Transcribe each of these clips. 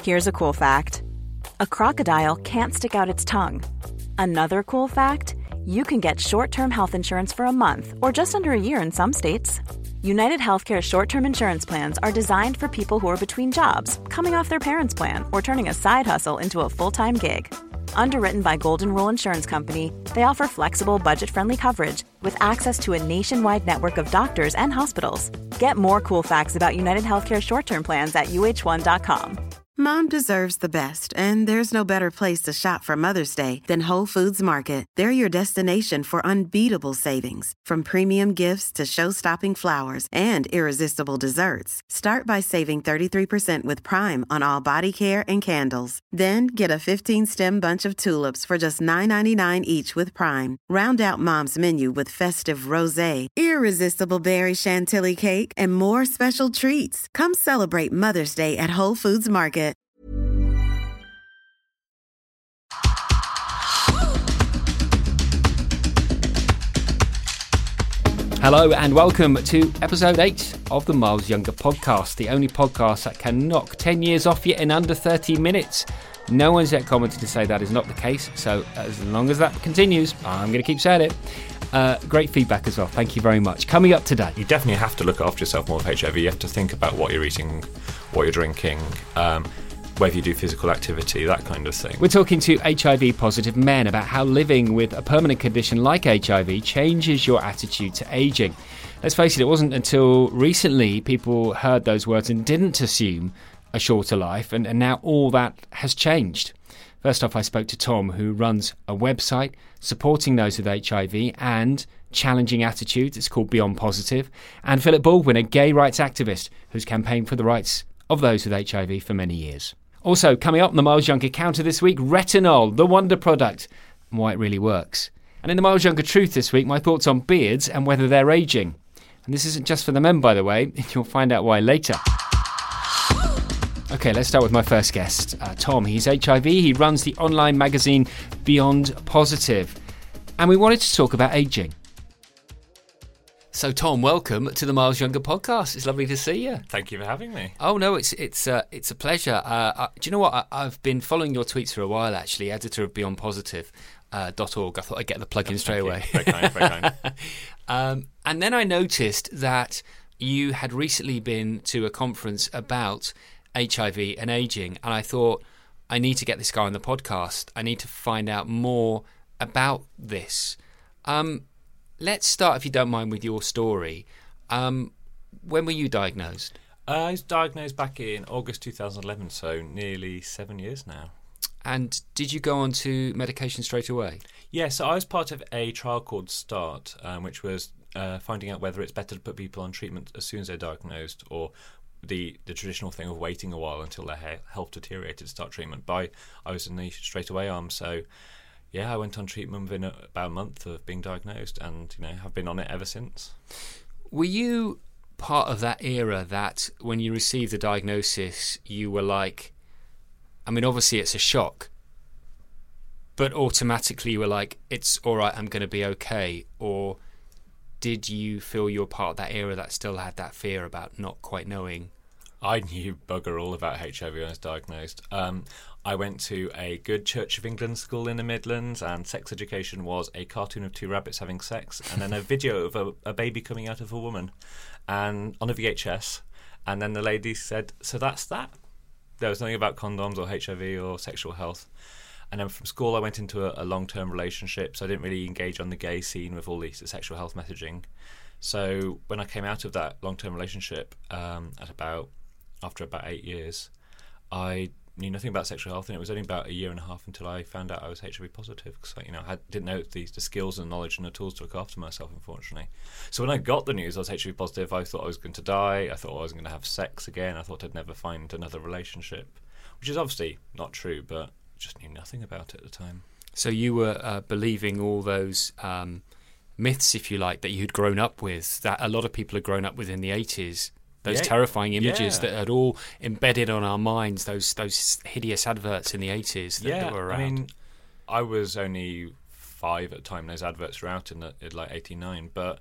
Here's a cool fact. A crocodile can't stick out its tongue. Another cool fact, you can get short-term health insurance for a month or just under a year in some states. United Healthcare short-term insurance plans are designed for people who are between jobs, coming off their parents' plan, or turning a side hustle into a full-time gig. Underwritten by Golden Rule Insurance Company, they offer flexible, budget-friendly coverage with access to a nationwide network of doctors and hospitals. Get more cool facts about United Healthcare short-term plans at uh1.com. Mom deserves the best, and there's no better place to shop for Mother's Day than Whole Foods Market. They're your destination for unbeatable savings, from premium gifts to show-stopping flowers and irresistible desserts. Start by saving 33% with Prime on all body care and candles. Then get a 15-stem bunch of tulips for just $9.99 each with Prime. Round out Mom's menu with festive rosé, irresistible berry chantilly cake, and more special treats. Come celebrate Mother's Day at Whole Foods Market. Hello and welcome to episode 8 of the Miles Younger podcast, the only podcast that can knock 10 years off you in under 30 minutes. No one's yet commented to say that is not the case, so as long as that continues, I'm going to keep saying it. Great feedback as well, thank you very much. Coming up today, you definitely have to look after yourself more with HIV. You have to think about what you're eating, what you're drinking, whether you do physical activity, that kind of thing. We're talking to HIV positive men about how living with a permanent condition like HIV changes your attitude to ageing. Let's face it wasn't until recently people heard those words and didn't assume a shorter life, and now all that has changed. First off, I spoke to Tom, who runs a website supporting those with HIV and challenging attitudes. It's called Beyond Positive. And Philip Baldwin, a gay rights activist who's campaigned for the rights of those with HIV for many years. Also, coming up on the Miles Younger counter this week, retinol, the wonder product, and why it really works. And in the Miles Younger truth this week, my thoughts on beards and whether they're ageing. And this isn't just for the men, by the way. You'll find out why later. Okay, let's start with my first guest, Tom. He's HIV. He runs the online magazine Beyond Positive. And we wanted to talk about ageing. So, Tom, welcome to the Miles Younger podcast. It's lovely to see you. Thank you for having me. Oh, no, it's a pleasure. Do you know what? I've been following your tweets for a while, actually, editor of beyondpositive.org. I thought I'd get the plug in straight away. Very kind, very kind. And then I noticed that you had recently been to a conference about HIV and ageing, and I thought, I need to get this guy on the podcast. I need to find out more about this. Let's start, if you don't mind, with your story. When were you diagnosed? I was diagnosed back in August 2011, so nearly 7 years now. And did you go on to medication straight away? Yeah, so I was part of a trial called START, which was finding out whether it's better to put people on treatment as soon as they're diagnosed, or the traditional thing of waiting a while until their health deteriorated to start treatment. But I was in the straight away arm, so yeah, I went on treatment within about a month of being diagnosed, and have been on it ever since. Were you part of that era that when you received the diagnosis, you were like, I mean, obviously it's a shock, but automatically you were like, it's all right, I'm going to be okay? Or did you feel you were part of that era that still had that fear about not quite knowing? I knew bugger all about HIV when I was diagnosed. I went to a good Church of England school in the Midlands, and sex education was a cartoon of two rabbits having sex and then a video of a baby coming out of a woman and on a VHS. And then the lady said, so that's that. There was nothing about condoms or HIV or sexual health. And then from school I went into a long-term relationship, so I didn't really engage on the gay scene with all the sexual health messaging. So when I came out of that long-term relationship after about 8 years, I knew nothing about sexual health, and it was only about a year and a half until I found out I was HIV positive, because I didn't know the skills and knowledge and the tools to look after myself, unfortunately. So when I got the news I was HIV positive, I thought I was going to die. I thought I wasn't going to have sex again. I thought I'd never find another relationship, which is obviously not true, but just knew nothing about it at the time. So you were believing all those myths, if you like, that you'd grown up with, that a lot of people had grown up with in the 80s. Those terrifying images that had all embedded on our minds, those hideous adverts in the 80s that were around. I mean, I was only 5 at the time those adverts were out in like 89, but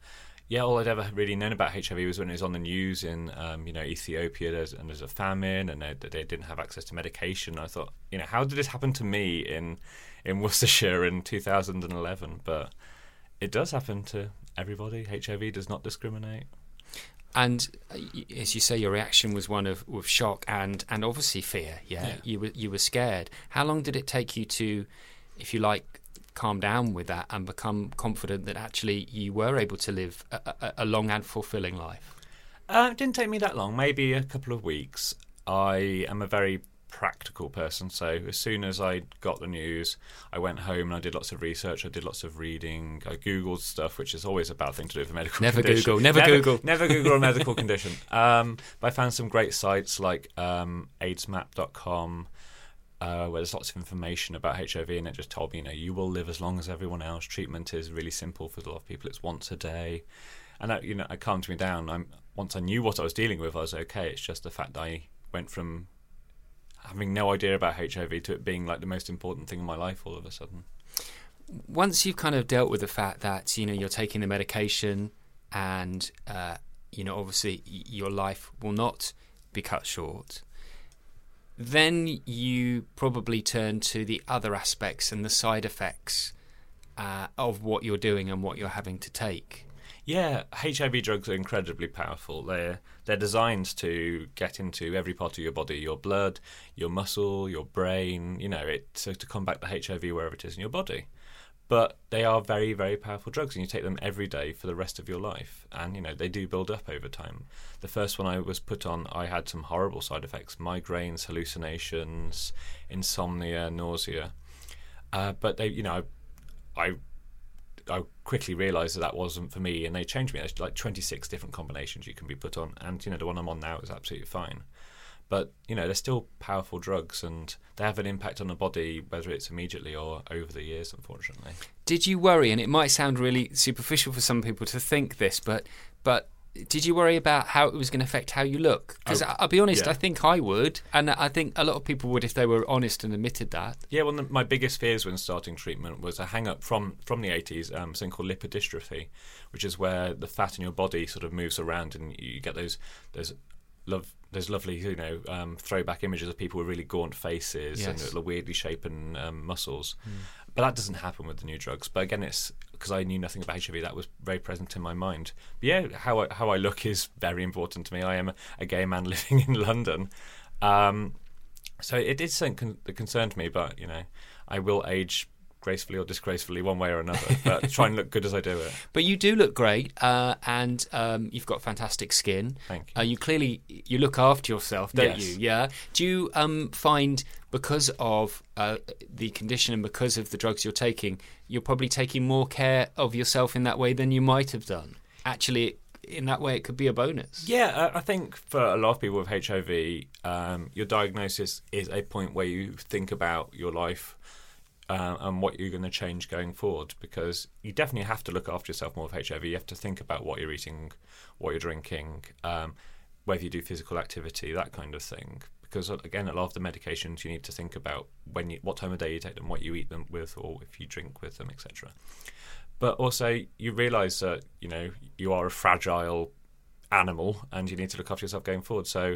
Yeah, all I'd ever really known about HIV was when it was on the news in, Ethiopia, there's a famine, and they didn't have access to medication. I thought, how did this happen to me in Worcestershire in 2011? But it does happen to everybody. HIV does not discriminate. And as you say, your reaction was one of shock and obviously fear. Yeah, you were scared. How long did it take you to, if you like, calm down with that and become confident that actually you were able to live a long and fulfilling life? It didn't take me that long, maybe a couple of weeks. I am a very practical person, so as soon as I got the news, I went home and I did lots of research, I did lots of reading, I Googled stuff, which is always a bad thing to do with a medical condition. Never Google a medical condition. But I found some great sites like aidsmap.com, where there's lots of information about HIV, and it just told me, you will live as long as everyone else. Treatment is really simple for a lot of people. It's once a day. And that, it calmed me down. Once I knew what I was dealing with, I was okay. It's just the fact that I went from having no idea about HIV to it being like the most important thing in my life all of a sudden. Once you've kind of dealt with the fact that, you're taking the medication and, obviously your life will not be cut short, then you probably turn to the other aspects and the side effects of what you're doing and what you're having to take. Yeah, HIV drugs are incredibly powerful. They're designed to get into every part of your body, your blood, your muscle, your brain, to combat the HIV wherever it is in your body. But they are very, very powerful drugs, and you take them every day for the rest of your life. And, they do build up over time. The first one I was put on, I had some horrible side effects: migraines, hallucinations, insomnia, nausea. But they, I quickly realised that wasn't for me, and they changed me. There's like 26 different combinations you can be put on, and, the one I'm on now is absolutely fine. But, they're still powerful drugs, and they have an impact on the body, whether it's immediately or over the years, unfortunately. Did you worry, and it might sound really superficial for some people to think this, but did you worry about how it was going to affect how you look? Because I'll be honest, I think I would, and I think a lot of people would if they were honest and admitted that. Yeah, well, my biggest fears when starting treatment was a hang-up from the 80s, something called lipodystrophy, which is where the fat in your body sort of moves around, and you get those lovely, throwback images of people with really gaunt faces and the weirdly shapen muscles. But that doesn't happen with the new drugs. But again, it's because I knew nothing about HIV, that was very present in my mind. But yeah, how I look is very important to me. I am a gay man living in London. So it is something that concerned me, but, I will age gracefully or disgracefully, one way or another, but try and look good as I do it. But you do look great, and you've got fantastic skin. Thank you. You look after yourself, don't you? Yeah. Do you find, because of the condition and because of the drugs you're taking, you're probably taking more care of yourself in that way than you might have done? Actually, in that way, it could be a bonus. Yeah, I think for a lot of people with HIV, your diagnosis is a point where you think about your life and what you're going to change going forward, because you definitely have to look after yourself more with HIV. You have to think about what you're eating, what you're drinking, whether you do physical activity, that kind of thing. Because, again, a lot of the medications you need to think about what time of day you take them, what you eat them with, or if you drink with them, etc. But also you realise that, you are a fragile animal and you need to look after yourself going forward. So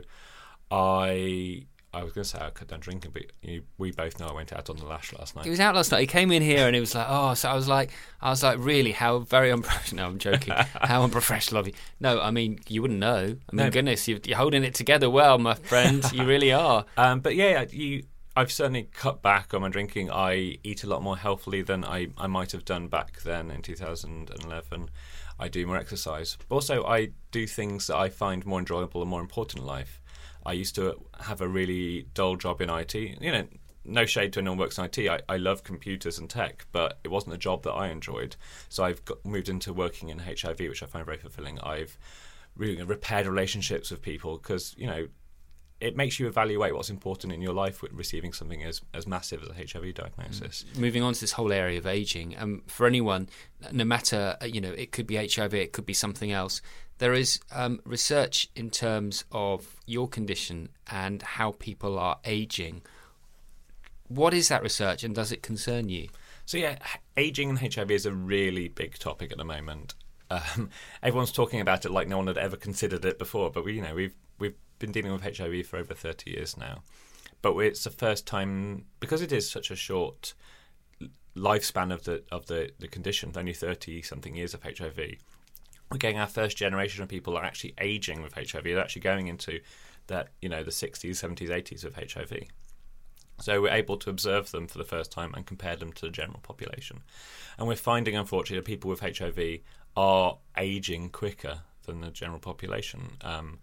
I was going to say I cut down drinking, but we both know I went out on the lash last night. He was out last night. He came in here and it was like, so I was like, really, how very unprofessional. No, I'm joking. How unprofessional of you. No, I mean, you wouldn't know. I mean, goodness, you're holding it together well, my friend. You really are. But yeah, I've certainly cut back on my drinking. I eat a lot more healthily than I might have done back then in 2011. I do more exercise. But also, I do things that I find more enjoyable and more important in life. I used to have a really dull job in IT. No shade to anyone who works in IT. I love computers and tech, but it wasn't a job that I enjoyed. So I've moved into working in HIV, which I find very fulfilling. I've really repaired relationships with people because, it makes you evaluate what's important in your life with receiving something as massive as a HIV diagnosis. Moving on to this whole area of ageing, for anyone, no matter, it could be HIV, it could be something else, there is research in terms of your condition and how people are ageing. What is that research and does it concern you? So yeah, ageing and HIV is a really big topic at the moment. everyone's talking about it like no one had ever considered it before. But we've been dealing with HIV for over 30 years now. But it's the first time, because it is such a short lifespan of the condition, only 30-something years of HIV, we're getting our first generation of people are actually aging with HIV. They're actually going into that, the 60s, 70s, 80s of HIV. So we're able to observe them for the first time and compare them to the general population. And we're finding, unfortunately, that people with HIV are aging quicker than the general population.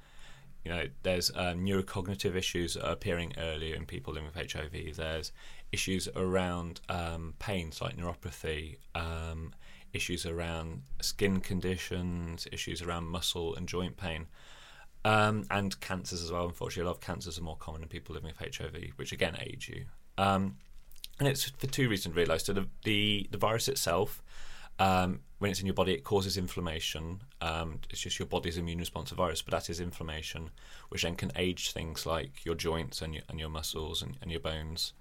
There's neurocognitive issues that are appearing earlier in people living with HIV. There's issues around pain, like neuropathy, issues around skin conditions, issues around muscle and joint pain, and cancers as well. Unfortunately, a lot of cancers are more common in people living with HIV, which again age you. And it's for two reasons, really. So the virus itself, when it's in your body, it causes inflammation. It's just your body's immune response to virus, but that is inflammation, which then can age things like your joints and your muscles and your bones.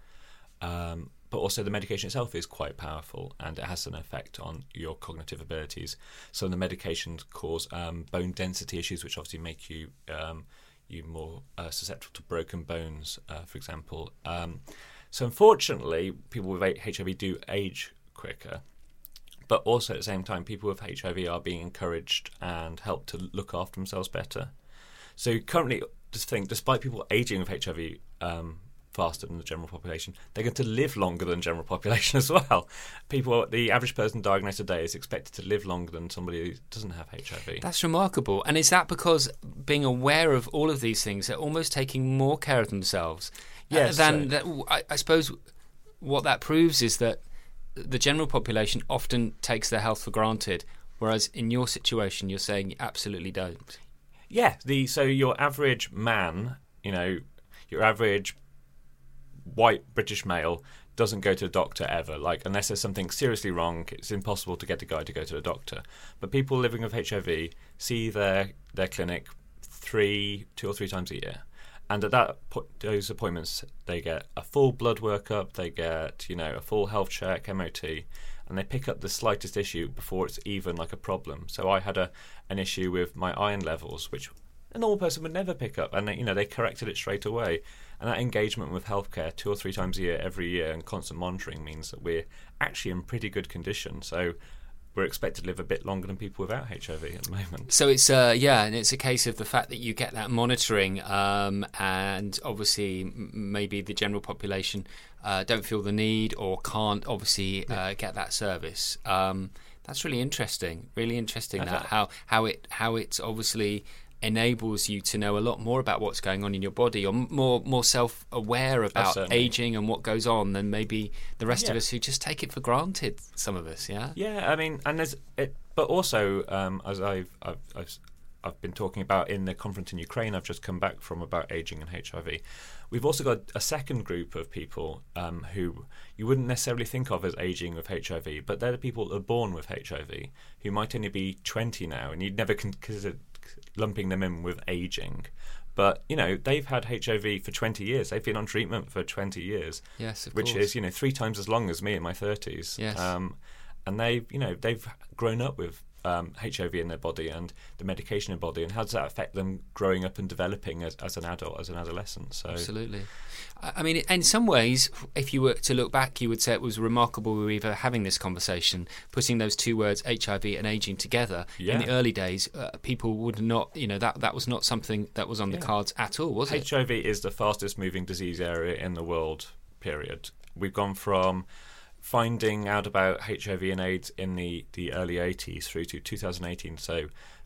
But also the medication itself is quite powerful, and it has an effect on your cognitive abilities. So the medications cause bone density issues, which obviously make you more susceptible to broken bones, for example. So unfortunately, people with HIV do age quicker. But also at the same time, people with HIV are being encouraged and helped to look after themselves better. So currently, despite people aging with HIV faster than the general population, they're going to live longer than the general population as well. The average person diagnosed today is expected to live longer than somebody who doesn't have HIV. That's remarkable. And is that because being aware of all of these things, they're almost taking more care of themselves? Yes. I suppose what that proves is that the general population often takes their health for granted, whereas in your situation, you're saying you absolutely don't. Yeah. So your average man, your average white British male doesn't go to the doctor ever. Unless there's something seriously wrong, it's impossible to get a guy to go to the doctor. But people living with HIV see their clinic 2 or 3 times a year. And at those appointments, they get a full blood workup, they get, a full health check, MOT, and they pick up the slightest issue before it's even like a problem. So I had an issue with my iron levels, which a normal person would never pick up, and they corrected it straight away. And that engagement with healthcare 2 or 3 times a year, every year, and constant monitoring means that we're actually in pretty good condition. So we're expected to live a bit longer than people without HIV at the moment. So it's and it's a case of the fact that you get that monitoring, and obviously maybe the general population don't feel the need or can't obviously get that service. That's really interesting. Really interesting that how it's obviously enables you to know a lot more about what's going on in your body, or more self-aware about aging and what goes on than maybe the rest of us who just take it for granted. Some of us, I mean, and there's it, but also as I've been talking about in the conference in Ukraine, I've just come back from, about aging and HIV. We've also got a second group of people who you wouldn't necessarily think of as aging with HIV, but they're the people that are born with HIV, who might only be 20 now, and you'd never consider lumping them in with aging. But, they've had HIV for 20 years. They've been on treatment for 20 years. Yes, of which course. is, 3 times as long as me in my 30s. Yes. And they've grown up with HIV in their body and the medication in their body, and how does that affect them growing up and developing as an adult, as an adolescent? So absolutely. I mean, in some ways, if you were to look back, you would say it was remarkable we were even having this conversation, putting those two words, HIV and aging, together. Yeah. In the early days, people would not, that was not something that was on the cards at all, was it? HIV is the fastest moving disease area in the world, period. We've gone from finding out about HIV and AIDS in the early 80s through to 2018, so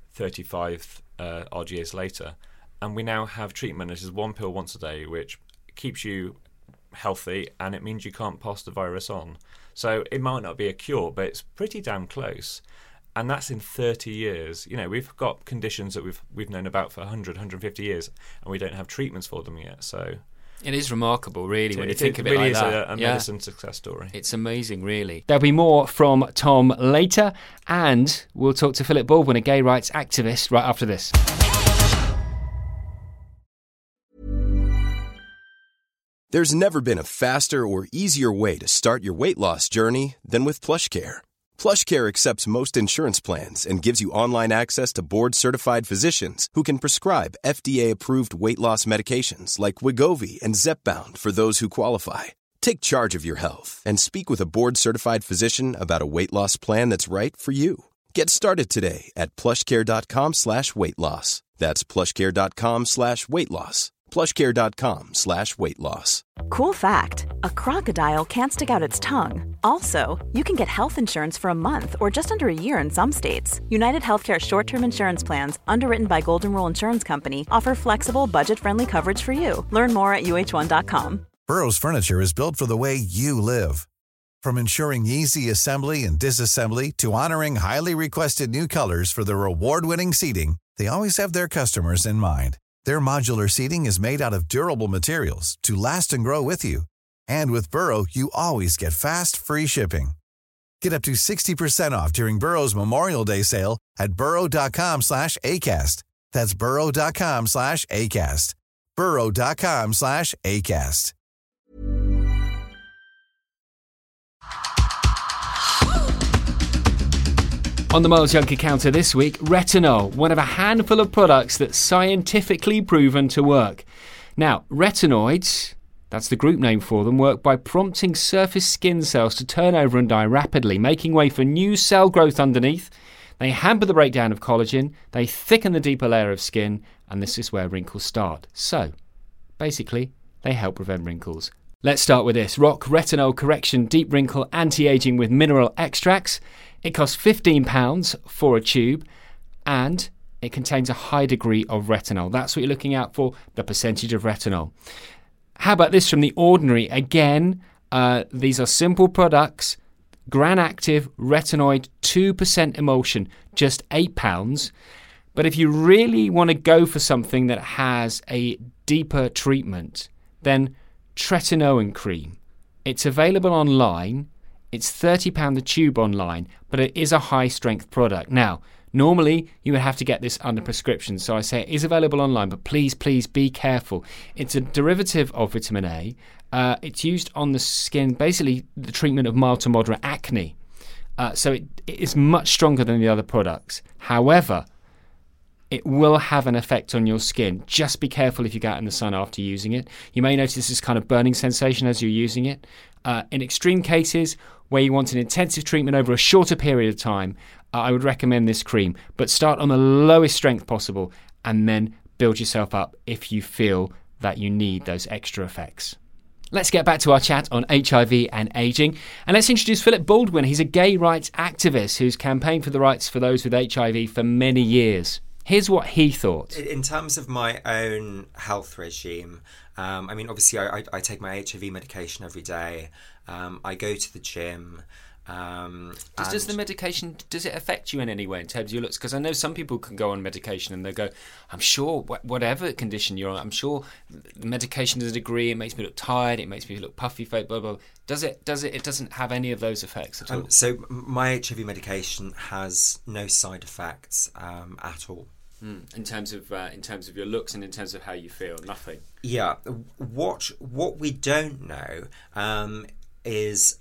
35 odd years later. And we now have treatment. This is 1 pill once a day, which keeps you healthy, and it means you can't pass the virus on. So it might not be a cure, but it's pretty damn close. And that's in 30 years. We've got conditions that we've known about for 100, 150 years, and we don't have treatments for them yet. So it is remarkable, really, when you think of it really like that. It really is a medicine success story. It's amazing, really. There'll be more from Tom later, and we'll talk to Philip Baldwin, a gay rights activist, right after this. There's never been a faster or easier way to start your weight loss journey than with PlushCare. PlushCare accepts most insurance plans and gives you online access to board-certified physicians who can prescribe FDA-approved weight loss medications like Wegovy and Zepbound for those who qualify. Take charge of your health and speak with a board-certified physician about a weight loss plan that's right for you. Get started today at plushcare.com/weight loss. That's plushcare.com/weight loss. plushcare.com/weight loss. Cool fact, a crocodile can't stick out its tongue. Also, you can get health insurance for a month or just under a year in some states. United Healthcare short-term insurance plans, underwritten by Golden Rule Insurance Company, offer flexible, budget-friendly coverage for you. Learn more at uh1.com. Burrow's furniture is built for the way you live. From ensuring easy assembly and disassembly to honoring highly requested new colors for their award-winning seating, they always have their customers in mind. Their modular seating is made out of durable materials to last and grow with you. And with Burrow, you always get fast, free shipping. Get up to 60% off during Burrow's Memorial Day sale at burrow.com/ACAST. That's burrow.com/ACAST. burrow.com/ACAST. On the Miles Junkie counter this week, retinol, one of a handful of products that's scientifically proven to work. Now, retinoids, that's the group name for them, work by prompting surface skin cells to turn over and die rapidly, making way for new cell growth underneath. They hamper the breakdown of collagen, they thicken the deeper layer of skin, and this is where wrinkles start. So, basically, they help prevent wrinkles. Let's start with this. Rock Retinol Correction Deep Wrinkle Anti-Aging with Mineral Extracts. It costs £15 for a tube, and it contains a high degree of retinol. That's what you're looking out for, the percentage of retinol. How about this from The Ordinary? Again, these are simple products. Gran Active Retinoid 2% emulsion, just £8. But if you really want to go for something that has a deeper treatment, then Tretinoin Cream. It's available online. It's £30 a tube online, but it is a high-strength product. Now, normally you would have to get this under prescription, so I say it is available online, but please, please be careful. It's a derivative of vitamin A. It's used on the skin, basically the treatment of mild to moderate acne. So it is much stronger than the other products. However, it will have an effect on your skin. Just be careful if you go out in the sun after using it. You may notice this kind of burning sensation as you're using it. In extreme cases where you want an intensive treatment over a shorter period of time, I would recommend this cream. But start on the lowest strength possible and then build yourself up if you feel that you need those extra effects. Let's get back to our chat on HIV and ageing. And let's introduce Philip Baldwin. He's a gay rights activist who's campaigned for the rights for those with HIV for many years. Here's what he thought. In terms of my own health regime, obviously I take my HIV medication every day. I go to the gym. Does the medication, does it affect you in any way in terms of your looks? Because I know some people can go on medication and they go, I'm sure whatever condition you're on, I'm sure the medication to a degree, it makes me look tired, it makes me look puffy, blah, blah, blah. It doesn't have any of those effects at all? So my HIV medication has no side effects at all. In terms of your looks and in terms of how you feel, nothing. Yeah, what we don't know is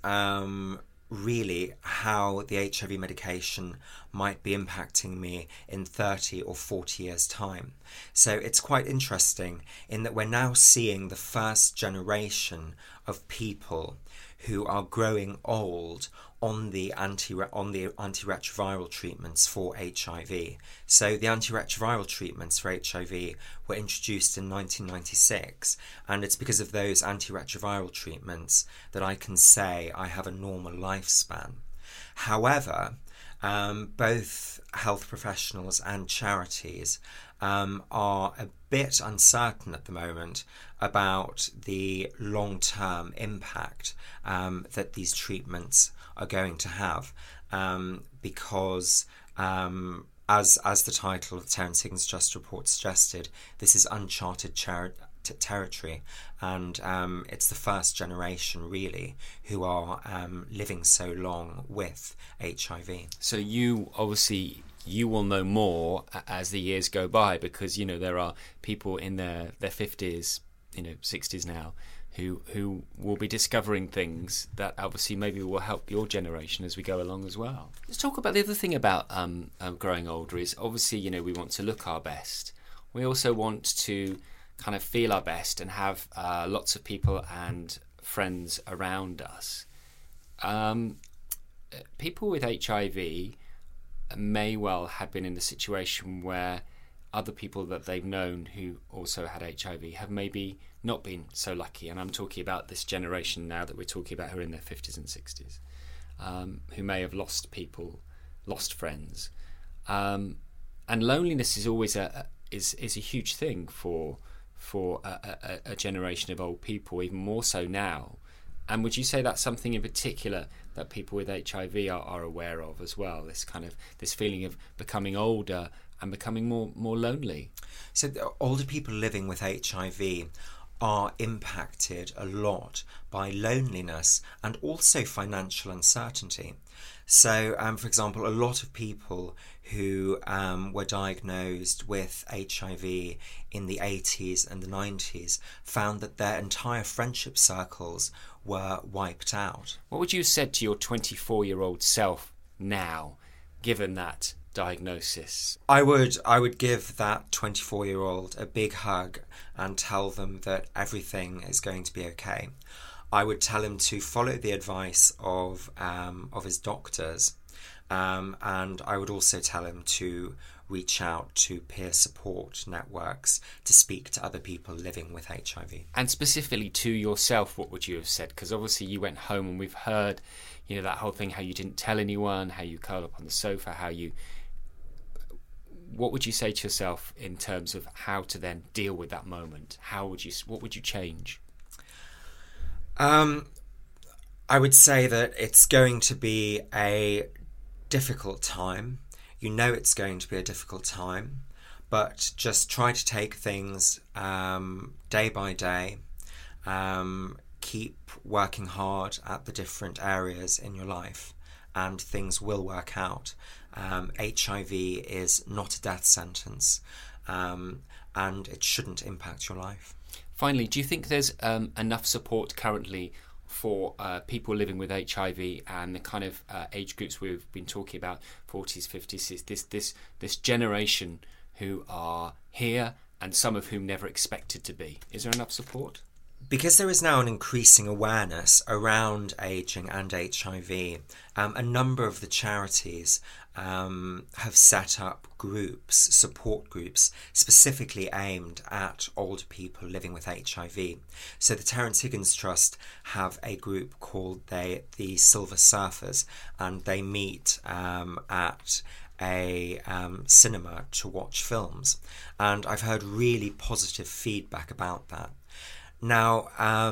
really how the HIV medication might be impacting me in 30 or 40 years' time. So it's quite interesting in that we're now seeing the first generation of people who are growing old on the antiretroviral treatments for HIV. So the antiretroviral treatments for HIV were introduced in 1996, and it's because of those antiretroviral treatments that I can say I have a normal lifespan. However, both health professionals and charities are a bit uncertain at the moment about the long-term impact that these treatments are going to have, because as the title of Terence Higgins' Just Report suggested, this is uncharted territory, and it's the first generation really who are living so long with HIV. So you will know more as the years go by, because there are people in their 50s, 60s now, who will be discovering things that obviously maybe will help your generation as we go along as well. Let's talk about the other thing about growing older is obviously, you know, we want to look our best. We also want to kind of feel our best and have lots of people and friends around us. People with HIV may well have been in the situation where other people that they've known who also had HIV have maybe not been so lucky, and I'm talking about this generation now that we're talking about who are in their 50s and 60s, who may have lost people, lost friends, and loneliness is always a huge thing for a generation of old people, even more so now. And would you say that's something in particular that people with HIV are aware of as well? This kind of this feeling of becoming older and becoming more lonely. So the older people living with HIV are impacted a lot by loneliness and also financial uncertainty. So, for example, a lot of people who were diagnosed with HIV in the 80s and the 90s found that their entire friendship circles were wiped out. What would you have said to your 24-year-old self now, given that diagnosis? I would give that 24-year-old a big hug and tell them that everything is going to be okay. I would tell him to follow the advice of his doctors, and I would also tell him to reach out to peer support networks to speak to other people living with HIV. And specifically to yourself, what would you have said? Because obviously you went home and we've heard, you know, that whole thing, how you didn't tell anyone, how you curled up on the sofa, what would you say to yourself in terms of how to then deal with that moment? What would you change? I would say that it's going to be a difficult time. You know it's going to be a difficult time, but just try to take things day by day. Keep working hard at the different areas in your life, and things will work out. HIV is not a death sentence, and it shouldn't impact your life. Finally, do you think there's enough support currently for people living with HIV and the kind of age groups we've been talking about, 40s, 50s, this generation who are here and some of whom never expected to be? Is there enough support? Because there is now an increasing awareness around ageing and HIV, a number of the charities have set up groups, support groups, specifically aimed at older people living with HIV. So the Terence Higgins Trust have a group called the Silver Surfers, and they meet at a cinema to watch films. And I've heard really positive feedback about that. Now,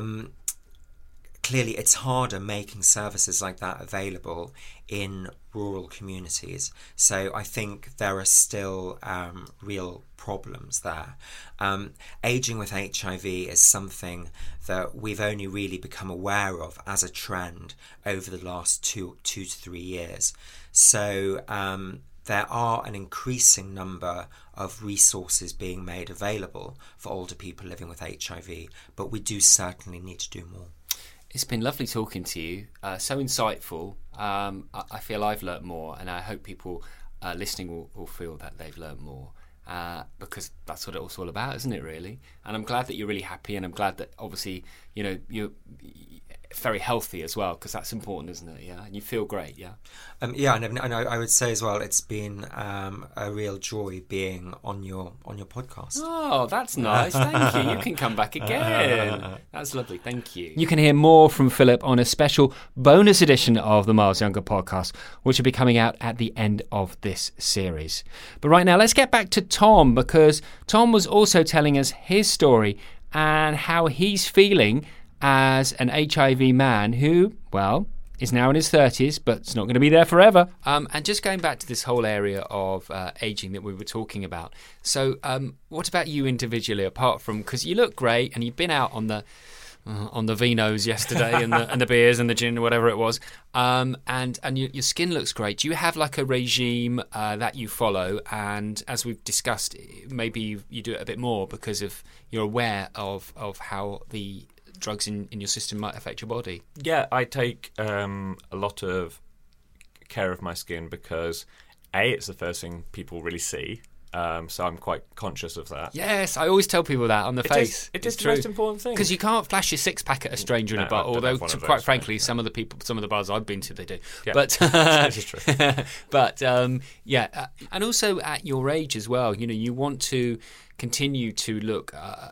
clearly it's harder making services like that available in rural communities. So I think there are still real problems there. Ageing with HIV is something that we've only really become aware of as a trend over the last two to 3 years. So there are an increasing number of resources being made available for older people living with HIV, but we do certainly need to do more. It's been lovely talking to you, so insightful. I feel I've learnt more, and I hope people listening will feel that they've learnt more, because that's what it's all about, isn't it, really? And I'm glad that you're really happy, and I'm glad that obviously, you know, you're very healthy as well, because that's important, isn't it? Yeah, and you feel great. Yeah. Yeah, and I would say as well, it's been a real joy being on your podcast. Oh, that's nice. Thank you. You can come back again. That's lovely. Thank you. You can hear more from Philip on a special bonus edition of the Miles Younger podcast, which will be coming out at the end of this series. But right now, let's get back to Tom, because Tom was also telling us his story and how he's feeling as an HIV man who, well, is now in his 30s, but it's not going to be there forever. And just going back to this whole area of ageing that we were talking about. So what about you individually, apart from, because you look great and you've been out on the vinos yesterday and the beers and the gin, whatever it was, and your skin looks great. Do you have like a regime that you follow? And as we've discussed, maybe you do it a bit more because of you're aware of how the drugs in your system might affect your body. Yeah, I take a lot of care of my skin because it's the first thing people really see. So I'm quite conscious of that. Yes, I always tell people that on the face. It is the most important thing. Because you can't flash your six-pack at a stranger in a bar, although, quite frankly, some of the bars I've been to, they do. Yeah, but this is true. But, and also at your age as well, you want to continue to look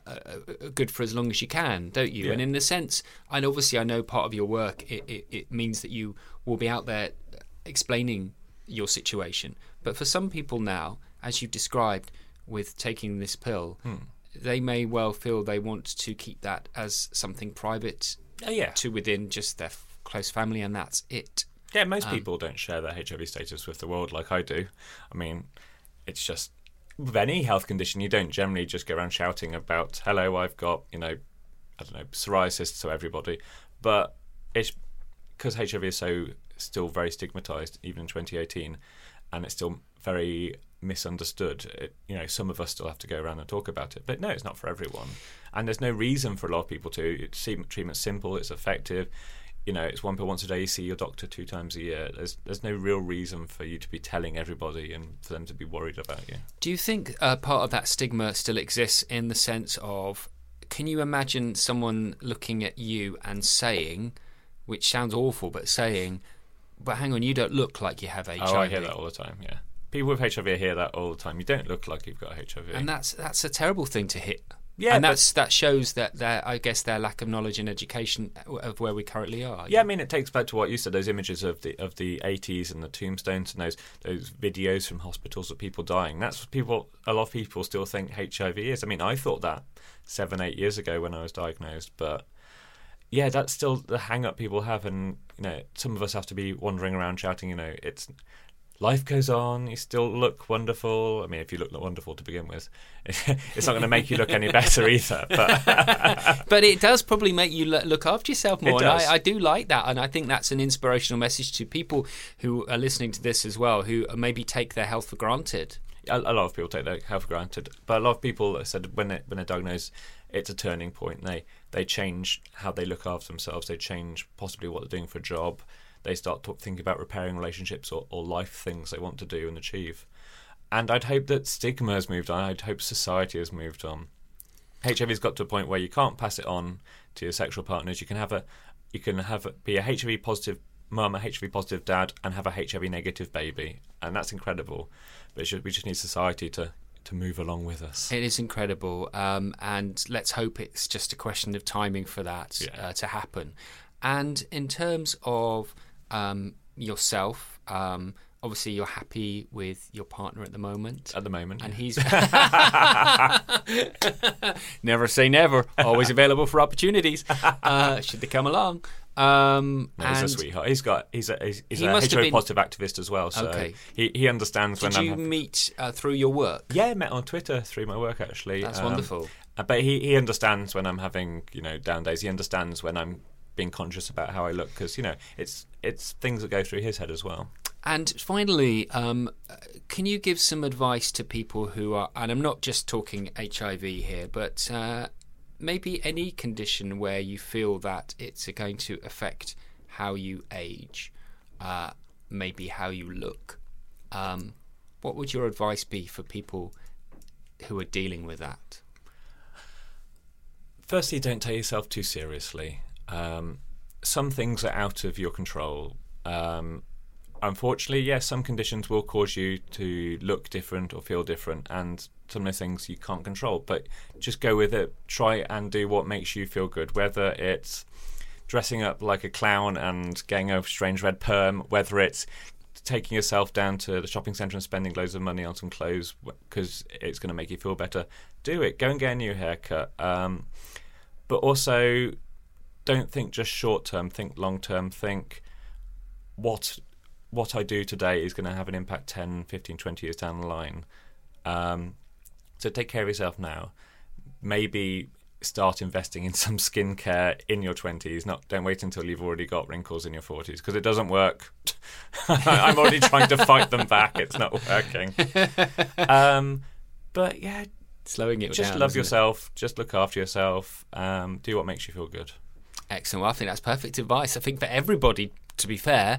good for as long as you can, don't you? Yeah. And in a sense, and obviously I know part of your work, it means that you will be out there explaining your situation. But for some people now, as you've described with taking this pill, they may well feel they want to keep that as something private to within just their close family, and that's it. Yeah, most people don't share their HIV status with the world like I do. I mean, it's just, with any health condition, you don't generally just go around shouting about, hello, I've got, psoriasis to everybody. But it's because HIV is still very stigmatised, even in 2018, and it's still very misunderstood. Some of us still have to go around and talk about it, but no, it's not for everyone, and there's no reason for a lot of people to. Treatment's simple, it's effective. It's 1 pill once a day. You see your doctor 2 times a year. There's no real reason for you to be telling everybody and for them to be worried about you. Do you think part of that stigma still exists in the sense of, can you imagine someone looking at you and saying, which sounds awful, but saying, but hang on, you don't look like you have HIV. Oh, I hear that all the time, yeah. People with HIV hear that all the time. You don't look like you've got HIV. And that's a terrible thing to hit. Yeah, and that shows that their lack of knowledge and education of where we currently are. Yeah, I mean, it takes back to what you said, those images of the 80s and the tombstones and those videos from hospitals of people dying. That's what a lot of people still think HIV is. I mean, I thought that 7-8 years ago when I was diagnosed, but yeah, that's still the hang-up people have, and some of us have to be wandering around shouting, it's life goes on, you still look wonderful. I mean, if you look wonderful to begin with, it's not going to make you look any better either. But it does probably make you look after yourself more. It does. And I do like that, and I think that's an inspirational message to people who are listening to this as well, who maybe take their health for granted. A lot of people take their health for granted, but a lot of people said when they're diagnosed, it's a turning point. They change how they look after themselves. They change possibly what they're doing for a job. They start thinking about repairing relationships or life things they want to do and achieve. And I'd hope that stigma has moved on. I'd hope society has moved on. HIV's got to a point where you can't pass it on to your sexual partners. You can be a HIV positive mum, a HIV positive dad, and have a HIV negative baby, and that's incredible. But we just need society to move along with us. It is incredible, and let's hope it's just a question of timing for that to happen. And in terms of yourself, obviously you're happy with your partner at the moment. At the moment, and he's never say never. Always available for opportunities should they come along. He's a sweetheart. He's a HIV positive activist as well, so okay. he understands when Did you meet through your work? Yeah, I met on Twitter through my work actually. That's wonderful. But he understands when I'm having down days. He understands when I'm being conscious about how I look, because it's things that go through his head as well. And finally, can you give some advice to people who are, and I'm not just talking HIV here, but maybe any condition where you feel that it's going to affect how you age, maybe how you look. What would your advice be for people who are dealing with that? Firstly, don't take yourself too seriously. Some things are out of your control. Unfortunately, yes, some conditions will cause you to look different or feel different, and some of those things you can't control. But just go with it. Try and do what makes you feel good, whether it's dressing up like a clown and getting a strange red perm, whether it's taking yourself down to the shopping centre and spending loads of money on some clothes because it's going to make you feel better. Do it. Go and get a new haircut. But also, don't think just short term, think long term. Think what I do today is going to have an impact 10, 15, 20 years down the line. So take care of yourself now. Maybe start investing in some skincare in your 20s. Don't wait until you've already got wrinkles in your 40s, because it doesn't work. I'm already trying to fight them back. It's not working. But yeah, slowing it down. Just love yourself. Just look after yourself. Do what makes you feel good. Excellent. Well, I think that's perfect advice. I think for everybody, to be fair.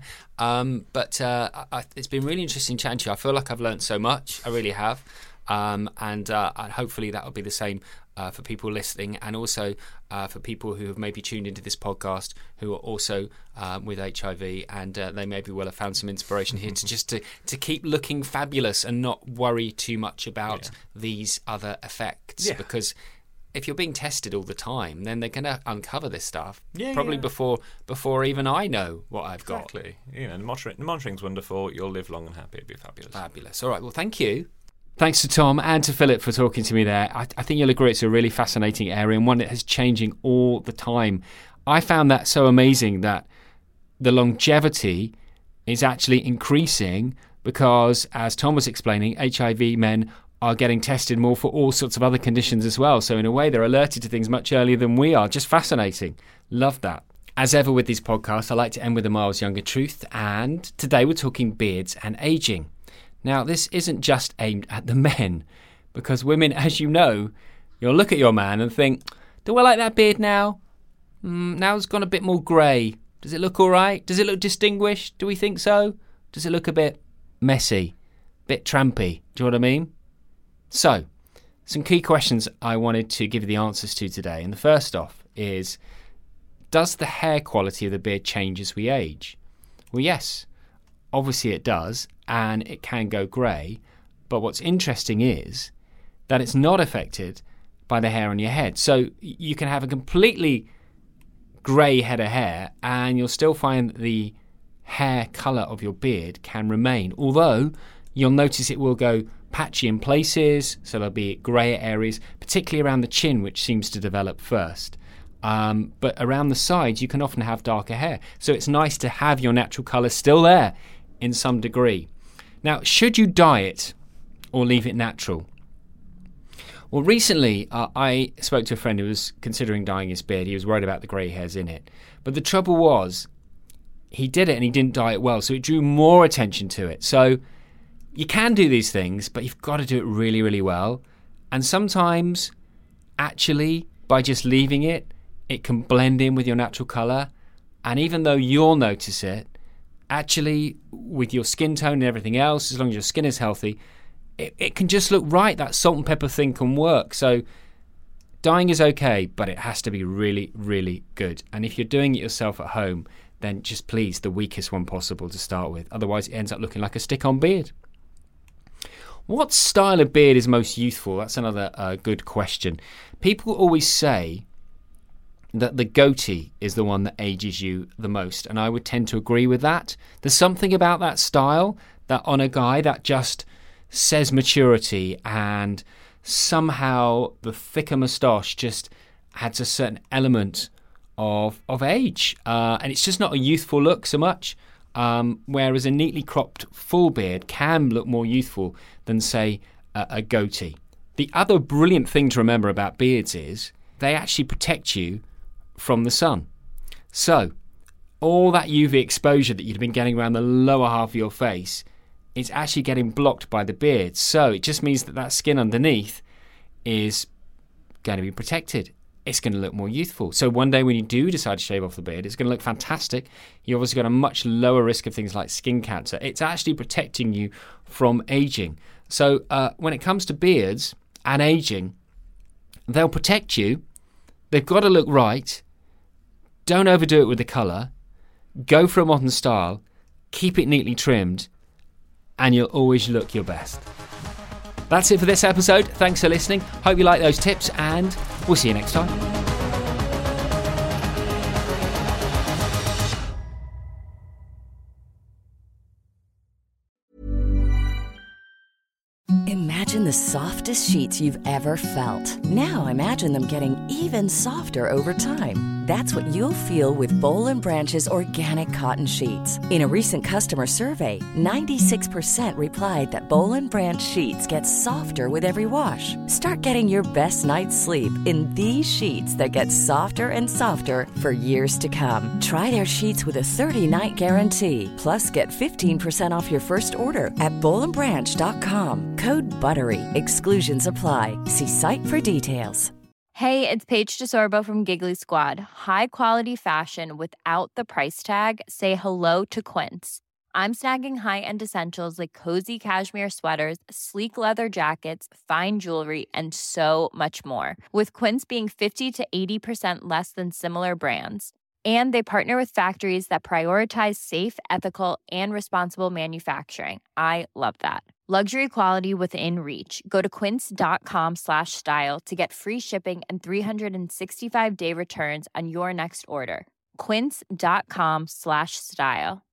But it's been really interesting chatting to you. I feel like I've learned so much. I really have. And hopefully that will be the same for people listening, and also for people who have maybe tuned into this podcast who are also with HIV, and they maybe will have found some inspiration here to keep looking fabulous and not worry too much about these other effects. Because if you're being tested all the time, then they're going to uncover this stuff probably before even I know what I've got. Exactly. The monitoring's wonderful. You'll live long and happy. It'd be fabulous. Fabulous. All right. Well, thank you. Thanks to Tom and to Philip for talking to me there. I think you'll agree it's a really fascinating area and one that is changing all the time. I found that so amazing that the longevity is actually increasing because, as Tom was explaining, HIV men are getting tested more for all sorts of other conditions as well. So in a way, they're alerted to things much earlier than we are. Just fascinating. Love that. As ever with these podcasts, I like to end with a Miles Younger truth. And today we're talking beards and aging. Now, this isn't just aimed at the men, because women, as you know, you'll look at your man and think, do I like that beard now? Now it's gone a bit more grey. Does it look all right? Does it look distinguished? Do we think so? Does it look a bit messy? A bit trampy? Do you know what I mean? So, some key questions I wanted to give you the answers to today. And the first off is, does the hair quality of the beard change as we age? Well, yes, obviously it does, and it can go grey. But what's interesting is that it's not affected by the hair on your head. So you can have a completely grey head of hair and you'll still find that the hair colour of your beard can remain. Although you'll notice it will go patchy in places, so there'll be greyer areas, particularly around the chin, which seems to develop first. But around the sides, you can often have darker hair. So it's nice to have your natural colour still there in some degree. Now, should you dye it or leave it natural? Well, recently, I spoke to a friend who was considering dyeing his beard. He was worried about the grey hairs in it. But the trouble was, he did it and he didn't dye it well, so it drew more attention to it. So you can do these things, but you've got to do it really, really well. And sometimes, actually, by just leaving it, it can blend in with your natural colour. And even though you'll notice it, actually, with your skin tone and everything else, as long as your skin is healthy, it can just look right. That salt and pepper thing can work. So dyeing is okay, but it has to be really, really good. And if you're doing it yourself at home, then just please, the weakest one possible to start with. Otherwise, it ends up looking like a stick-on beard. What style of beard is most youthful? That's another good question. People always say that the goatee is the one that ages you the most, and I would tend to agree with that. There's something about that style that on a guy that just says maturity, and somehow the thicker moustache just adds a certain element of age, and it's just not a youthful look so much, whereas a neatly cropped full beard can look more youthful than, say, a goatee. The other brilliant thing to remember about beards is they actually protect you from the sun. So all that UV exposure that you'd been getting around the lower half of your face is actually getting blocked by the beard. So it just means that that skin underneath is going to be protected. It's going to look more youthful. So one day when you do decide to shave off the beard, it's going to look fantastic. You've obviously got a much lower risk of things like skin cancer. It's actually protecting you from aging. So when it comes to beards and aging, they'll protect you. They've got to look right. Don't overdo it with the colour. Go for a modern style. Keep it neatly trimmed. And you'll always look your best. That's it for this episode. Thanks for listening. Hope you like those tips, and we'll see you next time. Imagine the softest sheets you've ever felt. Now imagine them getting even softer over time. That's what you'll feel with Boll & Branch's organic cotton sheets. In a recent customer survey, 96% replied that Boll & Branch sheets get softer with every wash. Start getting your best night's sleep in these sheets that get softer and softer for years to come. Try their sheets with a 30-night guarantee. Plus, get 15% off your first order at bollandbranch.com. Code BUTTERY. Exclusions apply. See site for details. Hey, it's Paige DeSorbo from Giggly Squad. High quality fashion without the price tag. Say hello to Quince. I'm snagging high-end essentials like cozy cashmere sweaters, sleek leather jackets, fine jewelry, and so much more. With Quince being 50 to 80% less than similar brands. And they partner with factories that prioritize safe, ethical, and responsible manufacturing. I love that. Luxury quality within reach. Go to quince.com/style to get free shipping and 365-day returns on your next order. Quince.com/style.